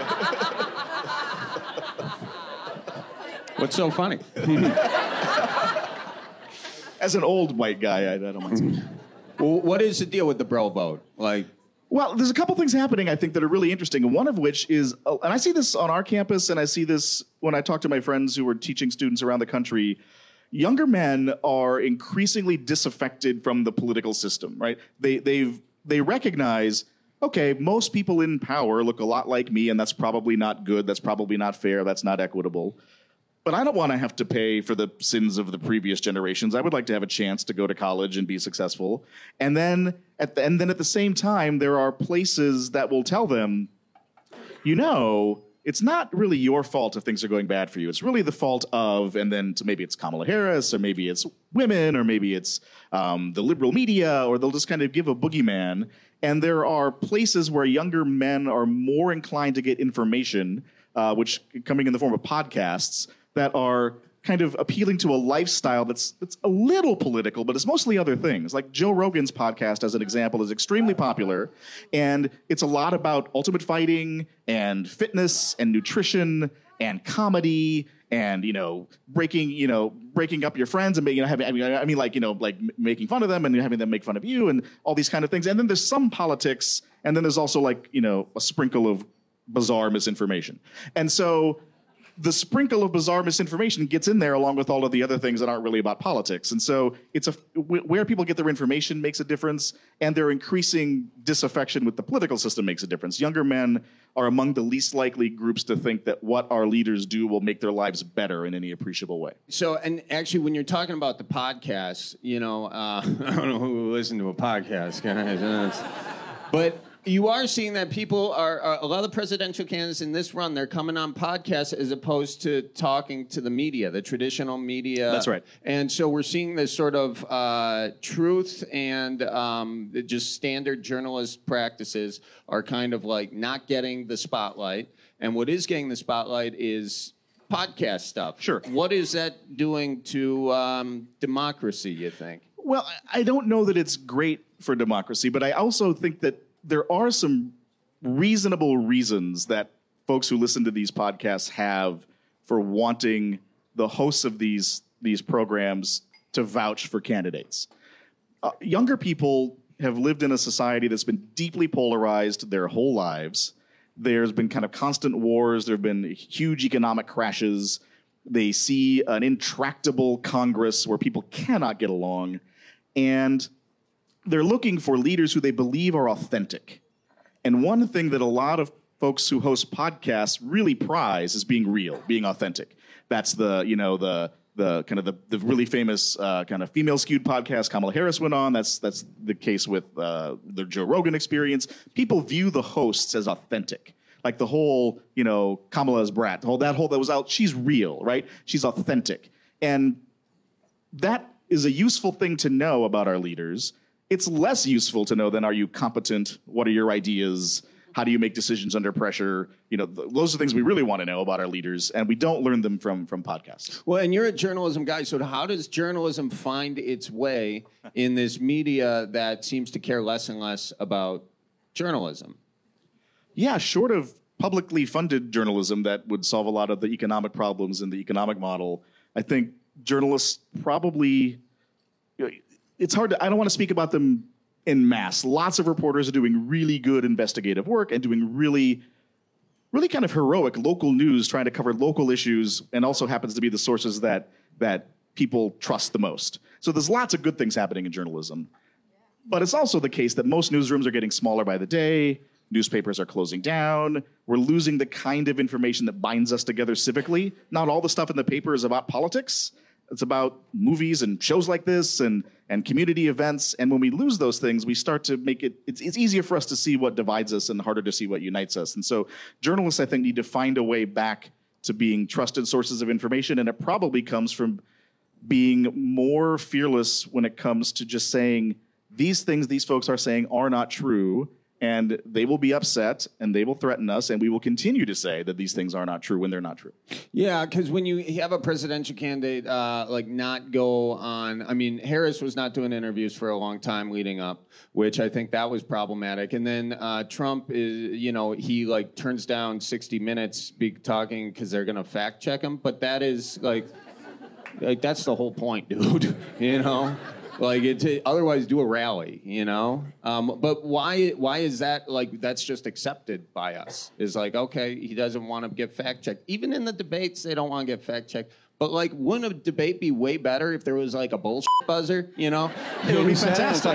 What's so funny? As an old white guy, I don't mind saying. Well, what is the deal with the bro vote? Well, there's a couple things happening, I think, that are really interesting. And one of which is, and I see this on our campus, and I see this when I talk to my friends who are teaching students around the country. Younger men are increasingly disaffected from the political system, right? They recognize, okay, most people in power look a lot like me, and that's probably not good, that's probably not fair, that's not equitable. But I don't want to have to pay for the sins of the previous generations. I would like to have a chance to go to college and be successful. And then at the same time, there are places that will tell them, it's not really your fault if things are going bad for you. It's really the fault of, and then maybe it's Kamala Harris, or maybe it's women, or maybe it's the liberal media, or they'll just kind of give a boogeyman. And there are places where younger men are more inclined to get information, which coming in the form of podcasts, that are kind of appealing to a lifestyle that's a little political, but it's mostly other things. Like Joe Rogan's podcast, as an example, is extremely popular, and it's a lot about ultimate fighting and fitness and nutrition and comedy and breaking up your friends and making fun of them and having them make fun of you and all these kind of things. And then there's some politics, and then there's also a sprinkle of bizarre misinformation. And so the sprinkle of bizarre misinformation gets in there along with all of the other things that aren't really about politics. And so where people get their information makes a difference, and their increasing disaffection with the political system makes a difference. Younger men are among the least likely groups to think that what our leaders do will make their lives better in any appreciable way. So, and actually, when you're talking about the podcasts, I don't know who will listen to a podcast, guys, but you are seeing that people are a lot of the presidential candidates in this run, they're coming on podcasts as opposed to talking to the media, the traditional media. That's right. And so we're seeing this sort of truth and just standard journalist practices are kind of like not getting the spotlight. And what is getting the spotlight is podcast stuff. Sure. What is that doing to democracy, you think? Well, I don't know that it's great for democracy, but I also think that there are some reasonable reasons that folks who listen to these podcasts have for wanting the hosts of these programs to vouch for candidates. Younger people have lived in a society that's been deeply polarized their whole lives. There's been kind of constant wars. There have been huge economic crashes. They see an intractable Congress where people cannot get along. And they're looking for leaders who they believe are authentic. And one thing that a lot of folks who host podcasts really prize is being real, being authentic. That's the really famous kind of female skewed podcast Kamala Harris went on. That's the case with the Joe Rogan Experience. People view the hosts as authentic. Like the whole, Kamala's brat, that was out. She's real, right? She's authentic. And that is a useful thing to know about our leaders. It's less useful to know than, are you competent? What are your ideas? How do you make decisions under pressure? Those are things we really want to know about our leaders, and we don't learn them from podcasts. Well, and you're a journalism guy, so how does journalism find its way in this media that seems to care less and less about journalism? Yeah, short of publicly funded journalism that would solve a lot of the economic problems in the economic model, I think journalists probably... It's hard I don't want to speak about them en masse. Lots of reporters are doing really good investigative work and doing really really kind of heroic local news trying to cover local issues, and also happens to be the sources that people trust the most. So there's lots of good things happening in journalism. But it's also the case that most newsrooms are getting smaller by the day. Newspapers are closing down. We're losing the kind of information that binds us together civically. Not all the stuff in the paper is about politics. It's about movies and shows like this and community events. And when we lose those things, we start to make it's easier for us to see what divides us and harder to see what unites us. And so journalists, I think, need to find a way back to being trusted sources of information. And it probably comes from being more fearless when it comes to just saying, these things these folks are saying are not true. And they will be upset, and they will threaten us, and we will continue to say that these things are not true when they're not true. Yeah, because when you have a presidential candidate not go on, I mean, Harris was not doing interviews for a long time leading up, which I think that was problematic. And then Trump is, he turns down 60 Minutes talking because they're going to fact check him. But that is that's the whole point, dude. Otherwise do a rally, But why is that that's just accepted by us? Is okay, he doesn't want to get fact checked. Even in the debates, they don't want to get fact checked. But wouldn't a debate be way better if there was a bullshit buzzer? It would be fantastic.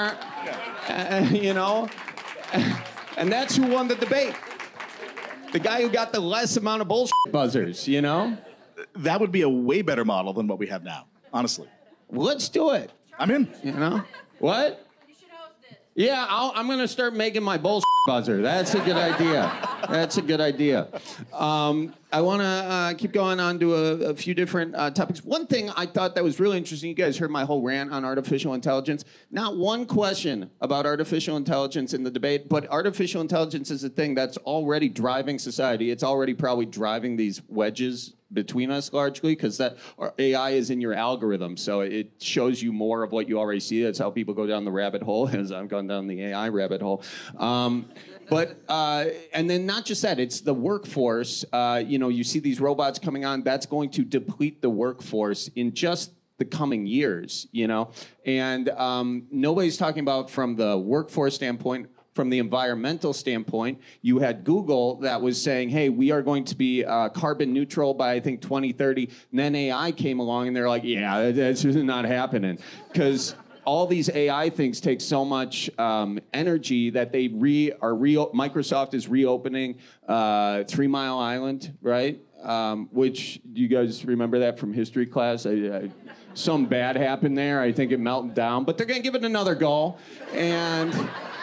And that's who won the debate. The guy who got the less amount of bullshit buzzers, That would be a way better model than what we have now, honestly. Well, let's do it. I'm in. What? You should host it. Yeah, I'm going to start making my bullshit buzzer. That's a good idea. I want to keep going on to a few different topics. One thing I thought that was really interesting, you guys heard my whole rant on artificial intelligence. Not one question about artificial intelligence in the debate, but artificial intelligence is a thing that's already driving society. It's already probably driving these wedges between us largely, because that AI is in your algorithm, so it shows you more of what you already see. That's how people go down the rabbit hole, as I've gone down the AI rabbit hole. And then not just that, it's the workforce. You see these robots coming on, that's going to deplete the workforce in just the coming years, And nobody's talking about from the workforce standpoint. From the environmental standpoint, you had Google that was saying, hey, we are going to be carbon neutral by, I think, 2030. And then AI came along, and they're like, yeah, that's not happening. Because all these AI things take so much energy that they Microsoft is reopening 3 Mile Island, right? Which, do you guys remember that from history class? Some bad happened there. I think it melted down. But they're going to give it another go. And...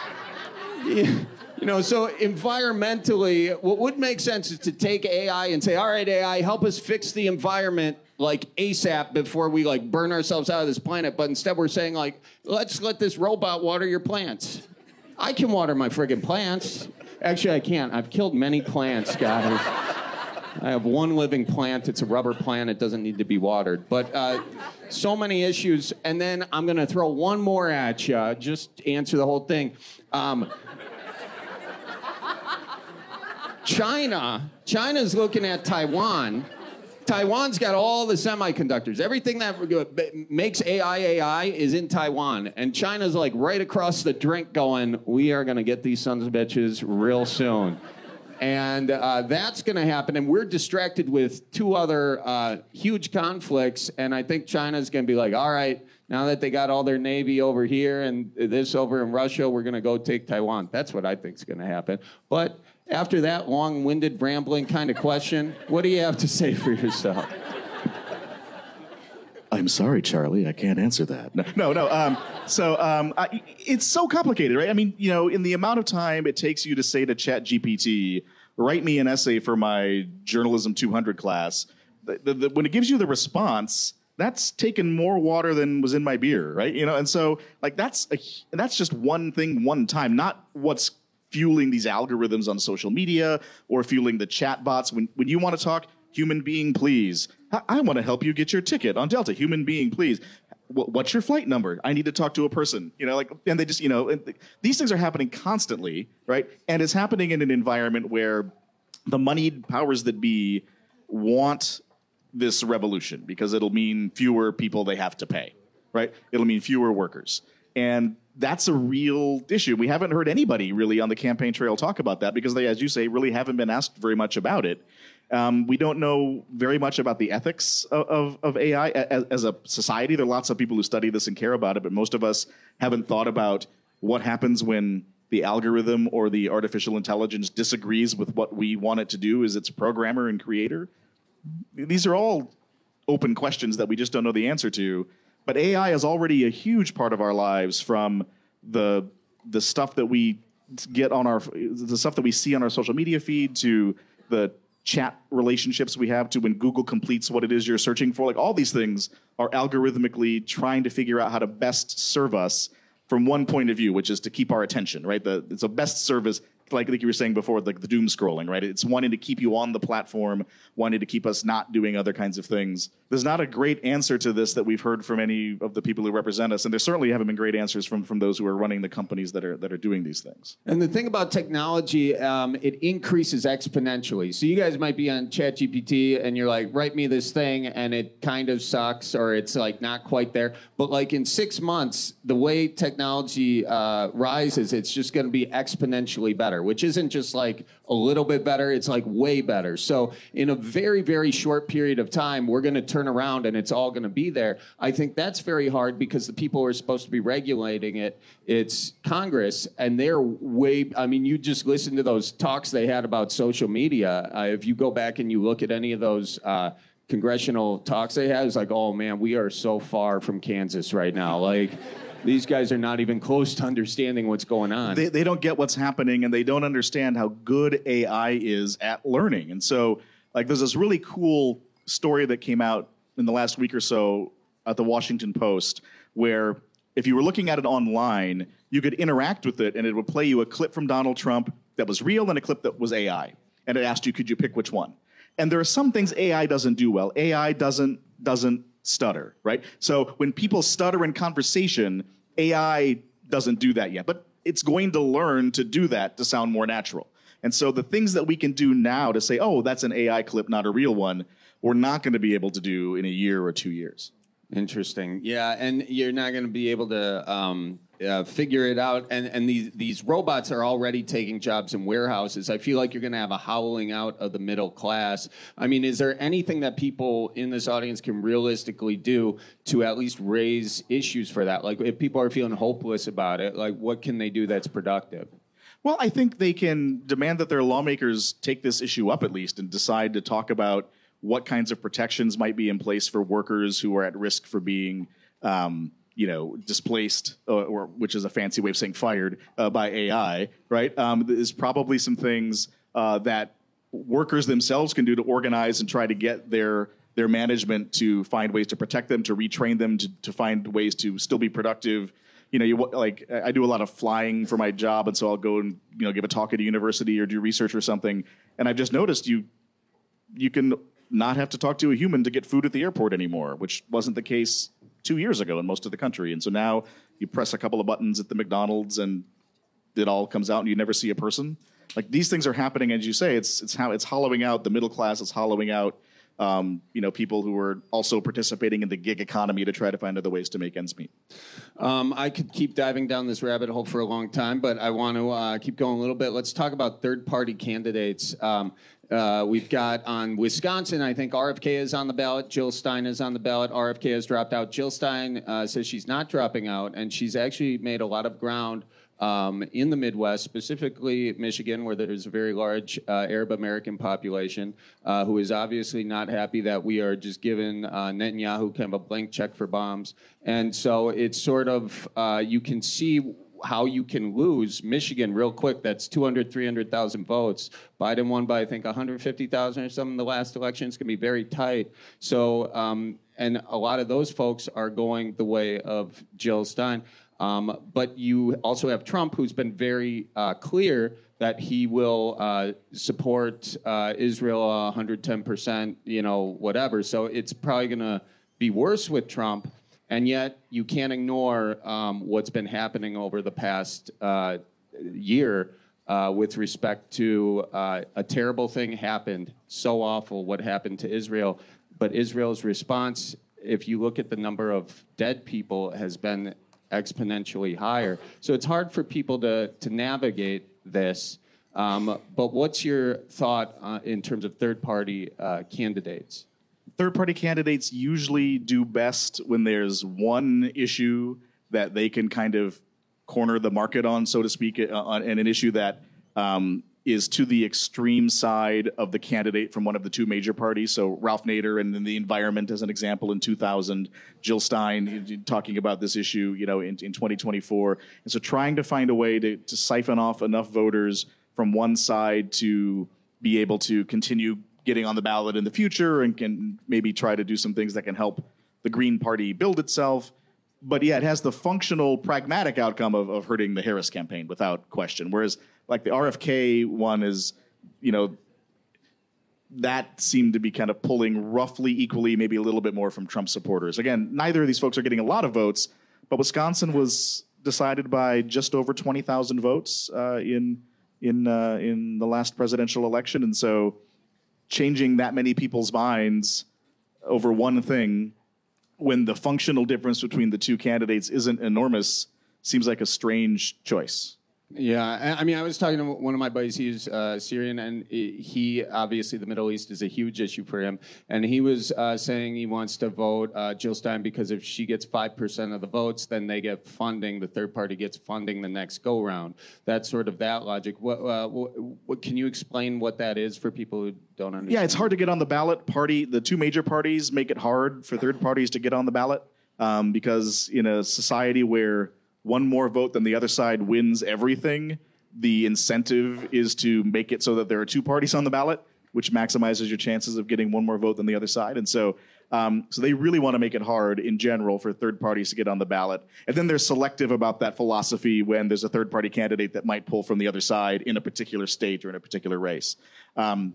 So environmentally, what would make sense is to take AI and say, all right, AI, help us fix the environment ASAP before we burn ourselves out of this planet. But instead we're saying let's let this robot water your plants. I can water my friggin' plants. Actually, I can't. I've killed many plants, guys. I have one living plant. It's a rubber plant. It doesn't need to be watered. But so many issues. And then I'm going to throw one more at you. Just answer the whole thing. China's looking at Taiwan. Taiwan's got all the semiconductors. Everything that makes AI is in Taiwan. And China's right across the drink going, we are going to get these sons of bitches real soon. And that's going to happen. And we're distracted with two other huge conflicts. And I think China's going to be all right, now that they got all their Navy over here and this over in Russia, we're going to go take Taiwan. That's what I think is going to happen. But after that long-winded, rambling kind of question, what do you have to say for yourself? I'm sorry, Charlie, I can't answer that. No. It's so complicated, right? I mean, in the amount of time it takes you to say to ChatGPT, write me an essay for my Journalism 200 class, when it gives you the response, that's taken more water than was in my beer, right? And so that's just one thing, one time, not what's fueling these algorithms on social media or fueling the chat bots. When you want to talk, human being, please. I want to help you get your ticket on Delta. Human being, please. What's your flight number? I need to talk to a person. And they just, these things are happening constantly, right? And it's happening in an environment where the moneyed powers that be want this revolution because it'll mean fewer people they have to pay, right? It'll mean fewer workers. And that's a real issue. We haven't heard anybody really on the campaign trail talk about that because they, as you say, really haven't been asked very much about it. We don't know very much about the ethics of AI as a society. There are lots of people who study this and care about it, but most of us haven't thought about what happens when the algorithm or the artificial intelligence disagrees with what we want it to do as its programmer and creator. These are all open questions that we just don't know the answer to. But AI is already a huge part of our lives, from the stuff that we get on the stuff that we see on our social media feed, to the chat relationships we have, to when Google completes what it is you're searching for. Like, all these things are algorithmically trying to figure out how to best serve us from one point of view, which is to keep our attention, right? It's a best service, like you were saying before, like the doom scrolling, right? It's wanting to keep you on the platform, wanting to keep us not doing other kinds of things. There's not a great answer to this that we've heard from any of the people who represent us, and there certainly haven't been great answers from those who are running the companies that are doing these things. And the thing about technology, it increases exponentially. So you guys might be on ChatGPT and you're like, write me this thing, and it kind of sucks, or it's like not quite there. But like in 6 months, the way technology rises, it's just going to be exponentially better, which isn't just like a little bit better, it's like way better. So in a very, very short period of time, we're going to turn around and it's all going to be there. I think that's very hard because the people who are supposed to be regulating it, it's Congress, and they're you just listen to those talks they had about social media. If you go back and you look at any of those congressional talks they had, it's like, oh man, we are so far from Kansas right now. Like, these guys are not even close to understanding what's going on. They don't get what's happening, and they don't understand how good AI is at learning. And so, like, there's this really cool story that came out in the last week or so at the Washington Post, where if you were looking at it online, you could interact with it, and it would play you a clip from Donald Trump that was real and a clip that was AI. And it asked you, could you pick which one? And there are some things AI doesn't do well. AI doesn't stutter, right? So when people stutter in conversation, AI doesn't do that yet, but it's going to learn to do that to sound more natural. And so the things that we can do now to say, oh, that's an AI clip, not a real one, we're not going to be able to do in a year or 2 years. Interesting. Yeah, and you're not going to be able to figure it out. And these robots are already taking jobs in warehouses. I feel like you're going to have a howling out of the middle class. I mean, is there anything that people in this audience can realistically do to at least raise issues for that? Like, if people are feeling hopeless about it, like, what can they do that's productive? Well, I think they can demand that their lawmakers take this issue up at least and decide to talk about what kinds of protections might be in place for workers who are at risk for being displaced, or which is a fancy way of saying fired by AI, right? There's probably some things that workers themselves can do to organize and try to get their management to find ways to protect them, to retrain them, to find ways to still be productive. I do a lot of flying for my job, and so I'll go and give a talk at a university or do research or something, and I've just noticed you can not have to talk to a human to get food at the airport anymore, which wasn't the case 2 years ago in most of the country. And so now you press a couple of buttons at the McDonald's and it all comes out and you never see a person. Like, these things are happening, as you say, it's hollowing out the middle class, it's hollowing out people who are also participating in the gig economy to try to find other ways to make ends meet. I could keep diving down this rabbit hole for a long time, but I want to keep going a little bit. Let's talk about third-party candidates. We've got on Wisconsin, I think RFK is on the ballot. Jill Stein is on the ballot. RFK has dropped out. Jill Stein says she's not dropping out, and she's actually made a lot of ground in the Midwest, specifically Michigan, where there's a very large Arab American population who is obviously not happy that we are just giving Netanyahu kind of a blank check for bombs. And so it's sort of, you can see how you can lose Michigan real quick. That's 200, 300,000 votes. Biden won by, I think, 150,000 or something in the last election. It's going to be very tight. So, and a lot of those folks are going the way of Jill Stein. But you also have Trump, who's been very clear that he will support Israel 110%, whatever. So it's probably going to be worse with Trump. And yet you can't ignore what's been happening over the past year with respect to a terrible thing happened, so awful what happened to Israel. But Israel's response, if you look at the number of dead people, has been exponentially higher. So it's hard for people to navigate this. But what's your thought in terms of third-party candidates? Third-party candidates usually do best when there's one issue that they can kind of corner the market on, so to speak, and an issue that is to the extreme side of the candidate from one of the two major parties. So Ralph Nader and then the environment as an example in 2000, Jill Stein talking about this issue, in 2024. And so trying to find a way to siphon off enough voters from one side to be able to continue getting on the ballot in the future and can maybe try to do some things that can help the Green Party build itself. But yeah, it has the functional, pragmatic outcome of hurting the Harris campaign without question. Whereas like the RFK one is, that seemed to be kind of pulling roughly equally, maybe a little bit more from Trump supporters. Again, neither of these folks are getting a lot of votes, but Wisconsin was decided by just over 20,000 votes in the last presidential election. And so changing that many people's minds over one thing when the functional difference between the two candidates isn't enormous seems like a strange choice. Yeah, I mean, I was talking to one of my buddies. He's Syrian, and he obviously the Middle East is a huge issue for him. And he was saying he wants to vote Jill Stein because if she gets 5% of the votes, then they get funding. The third party gets funding the next go round. That's sort of that logic. What can you explain what that is for people who don't understand? Yeah, it's hard to get on the ballot. The two major parties make it hard for third parties to get on the ballot because in a society where one more vote than the other side wins everything, the incentive is to make it so that there are two parties on the ballot, which maximizes your chances of getting one more vote than the other side. And so they really want to make it hard in general for third parties to get on the ballot. And then they're selective about that philosophy when there's a third party candidate that might pull from the other side in a particular state or in a particular race. And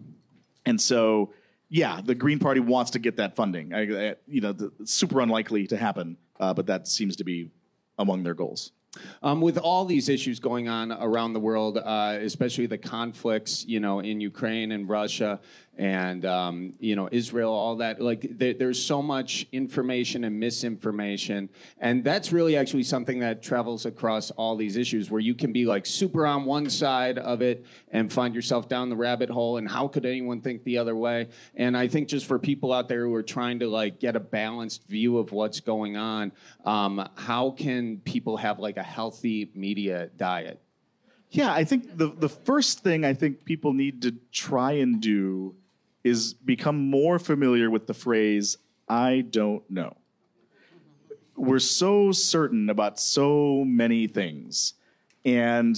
so, yeah, the Green Party wants to get that funding. It's super unlikely to happen, but that seems to be among their goals. With all these issues going on around the world, especially the conflicts, in Ukraine and Russia and, Israel, all that, there's so much information and misinformation. And that's really actually something that travels across all these issues where you can be super on one side of it and find yourself down the rabbit hole. And how could anyone think the other way? And I think just for people out there who are trying to get a balanced view of what's going on, how can people have a healthy media diet? Yeah, I think the first thing I think people need to try and do is become more familiar with the phrase, I don't know. We're so certain about so many things, and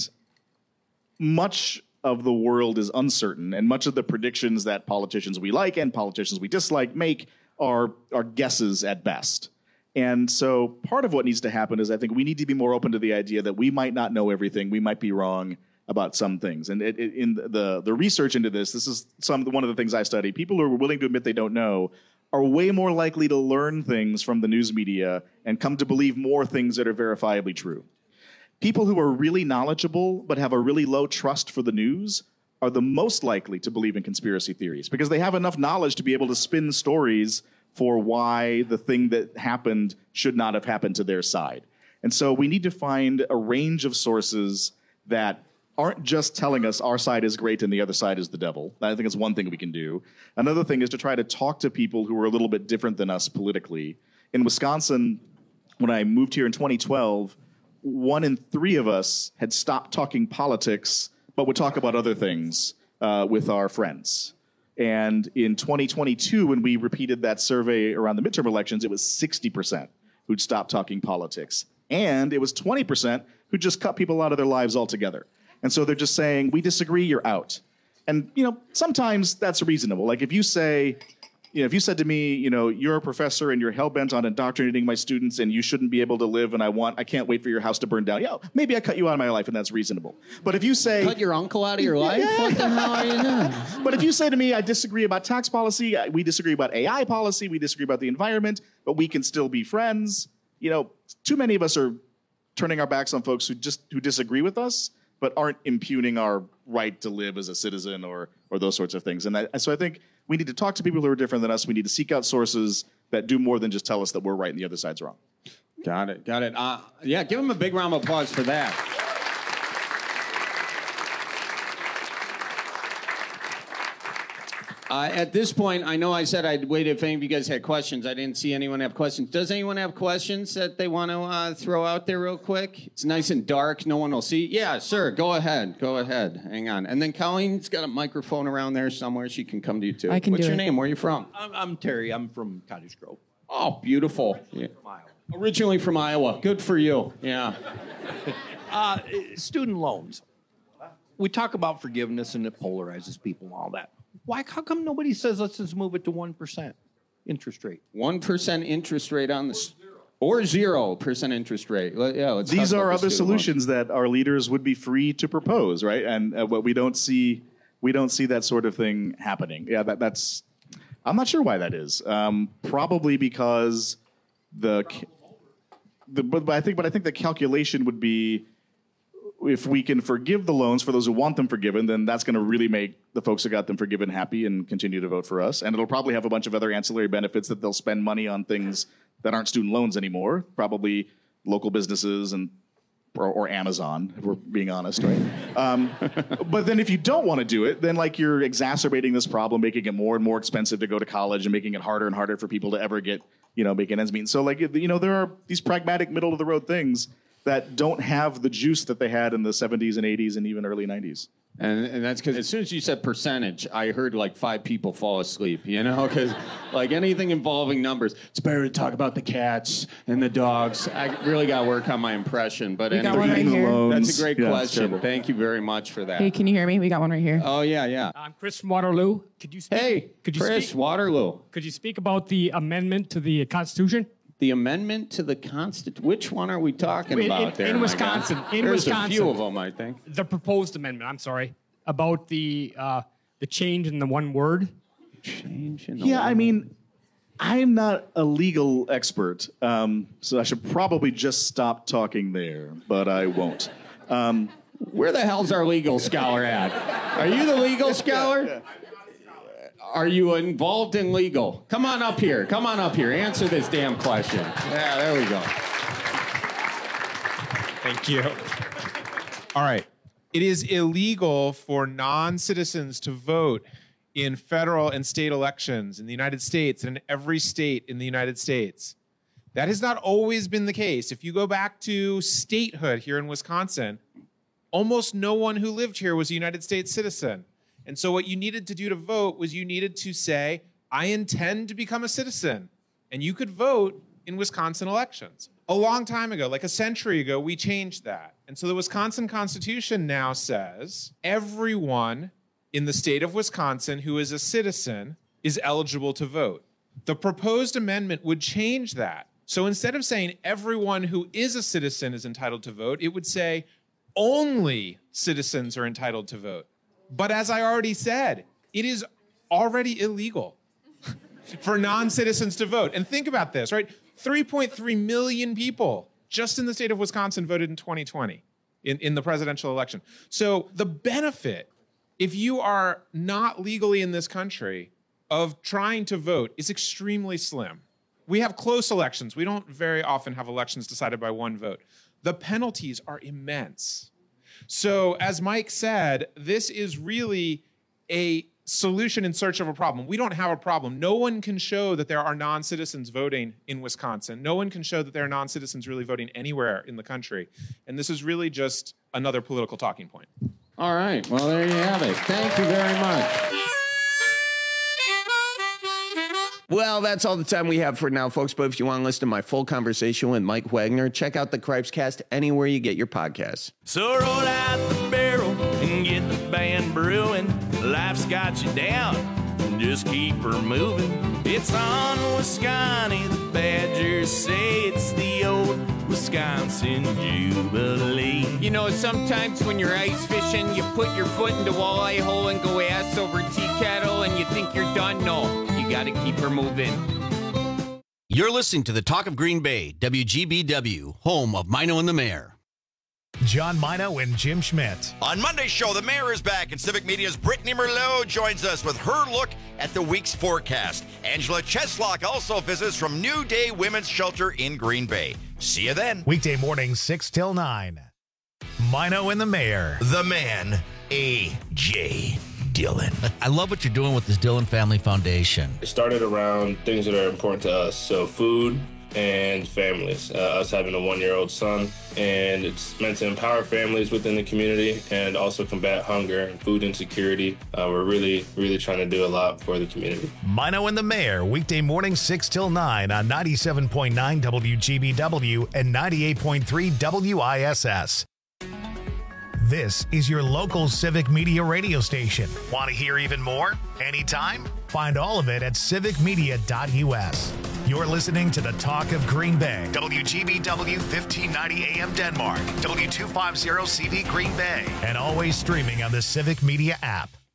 much of the world is uncertain, and much of the predictions that politicians we like and politicians we dislike make are guesses at best. And so part of what needs to happen is I think we need to be more open to the idea that we might not know everything, we might be wrong about some things. And in the research into this is one of the things I study. People who are willing to admit they don't know are way more likely to learn things from the news media and come to believe more things that are verifiably true. People who are really knowledgeable but have a really low trust for the news are the most likely to believe in conspiracy theories because they have enough knowledge to be able to spin stories for why the thing that happened should not have happened to their side. And so we need to find a range of sources that aren't just telling us our side is great and the other side is the devil. I think it's one thing we can do. Another thing is to try to talk to people who are a little bit different than us politically. In Wisconsin, when I moved here in 2012, 1 in 3 of us had stopped talking politics, but would talk about other things with our friends. And in 2022, when we repeated that survey around the midterm elections, it was 60% who'd stopped talking politics. And it was 20% who just cut people out of their lives altogether. And so they're just saying, we disagree, you're out. And, sometimes that's reasonable. If you say, if you said to me, you're a professor and you're hell-bent on indoctrinating my students and you shouldn't be able to live and I can't wait for your house to burn down. Yeah, maybe I cut you out of my life and that's reasonable. But if you say... Cut your uncle out of your life? Yeah. What the hell are you doing? But if you say to me, I disagree about tax policy, we disagree about AI policy, we disagree about the environment, but we can still be friends, too many of us are turning our backs on folks who disagree with us, but aren't impugning our right to live as a citizen or those sorts of things. And so I think we need to talk to people who are different than us. We need to seek out sources that do more than just tell us that we're right and the other side's wrong. Got it. Yeah, give him a big round of applause for that. At this point, I know I said I'd wait if any of you guys had questions. I didn't see anyone have questions. Does anyone have questions that they want to throw out there real quick? It's nice and dark. No one will see. Yeah, sir. Go ahead. Hang on. And then Colleen's got a microphone around there somewhere. She can come to you, too. I can What's do your it. name? Where are you from? I'm Terry. I'm from Cottage Grove. Oh, beautiful. Yeah. Originally from Iowa. Good for you. Yeah. Student loans. We talk about forgiveness and it polarizes people and all that. How come nobody says let's just move it to 1% interest rate? 1% interest rate on the... Or 0% interest rate. Yeah, let's These talk about are the other student solutions that our leaders would be free to propose, right? And what we don't see that sort of thing happening. Yeah, that's. I'm not sure why that is. Probably because but I think the calculation would be, if we can forgive the loans for those who want them forgiven, then that's going to really make the folks who got them forgiven happy and continue to vote for us. And it'll probably have a bunch of other ancillary benefits that they'll spend money on things that aren't student loans anymore, probably local businesses or Amazon, if we're being honest, right? But then if you don't want to do it, then like you're exacerbating this problem, making it more and more expensive to go to college and making it harder and harder for people to ever get, making ends meet. So like, there are these pragmatic middle of the road things that don't have the juice that they had in the 70s and 80s and even early 90s. And that's because as soon as you said percentage, I heard like 5 people fall asleep, because like anything involving numbers, it's better to talk about the cats and the dogs. I really got to work on my impression. But We got one right here. That's a great question. Thank you very much for that. Hey, can you hear me? We got one right here. Oh, yeah. I'm Chris from Waterloo. Could you speak? Hey, Chris, Waterloo. Could you speak about the amendment to the Constitution? The amendment to the Constitution? Which one are we talking about there? In Wisconsin. There's a few of them, I think. The proposed amendment, I'm sorry, about the change in the one word. Change in the Yeah, I mean, I'm not a legal expert, so I should probably just stop talking there, but I won't. Where the hell's our legal scholar at? Are you the legal scholar? Are you involved in legal? Come on up here. Answer this damn question. Yeah, there we go. Thank you. All right. It is illegal for non-citizens to vote in federal and state elections in the United States and in every state in the United States. That has not always been the case. If you go back to statehood here in Wisconsin, almost no one who lived here was a United States citizen. And so what you needed to do to vote was you needed to say, I intend to become a citizen. And you could vote in Wisconsin elections. A long time ago, like a century ago, we changed that. And so the Wisconsin Constitution now says everyone in the state of Wisconsin who is a citizen is eligible to vote. The proposed amendment would change that. So instead of saying everyone who is a citizen is entitled to vote, it would say only citizens are entitled to vote. But as I already said, it is already illegal for non-citizens to vote. And think about this, right? 3.3 million people just in the state of Wisconsin voted in 2020 in the presidential election. So the benefit, if you are not legally in this country, of trying to vote is extremely slim. We have close elections. We don't very often have elections decided by one vote. The penalties are immense. So as Mike said, this is really a solution in search of a problem. We don't have a problem. No one can show that there are non-citizens voting in Wisconsin. No one can show that there are non-citizens really voting anywhere in the country. And this is really just another political talking point. All right. Well, there you have it. Thank you very much. Well, that's all the time we have for now, folks. But if you want to listen to my full conversation with Mike Wagner, check out the Cripescast anywhere you get your podcasts. So roll out the barrel and get the band brewing. Life's got you down, just keep her moving. It's on Wisconsin, the Badgers say it's the old Wisconsin Jubilee. You know, sometimes when you're ice fishing, you put your foot in the walleye hole and go ass over tea kettle and you think you're done. No, you gotta keep her moving. You're listening to the Talk of Green Bay, WGBW, home of Mino and the Mayor. John Mino and Jim Schmidt. On Monday's show, the mayor is back, and Civic Media's Brittany Merlot joins us with her look at the week's forecast. Angela Cheslock also visits from New Day Women's Shelter in Green Bay. See you then. Weekday mornings 6 till 9. Mino and the Mayor. The man, A.J. Dillon. I love what you're doing with this Dillon Family Foundation. It started around things that are important to us. So food and families. Us having a 1-year-old son. And it's meant to empower families within the community and also combat hunger and food insecurity. We're really, really trying to do a lot for the community. Mino and the Mayor, weekday mornings 6 till 9 on 97.9 WGBW and 98.3 WISS. This is your local civic media radio station. Want to hear even more? Anytime? Find all of it at civicmedia.us. You're listening to the Talk of Green Bay, WGBW 1590 AM Denmark, W250 CV Green Bay, and always streaming on the Civic Media app.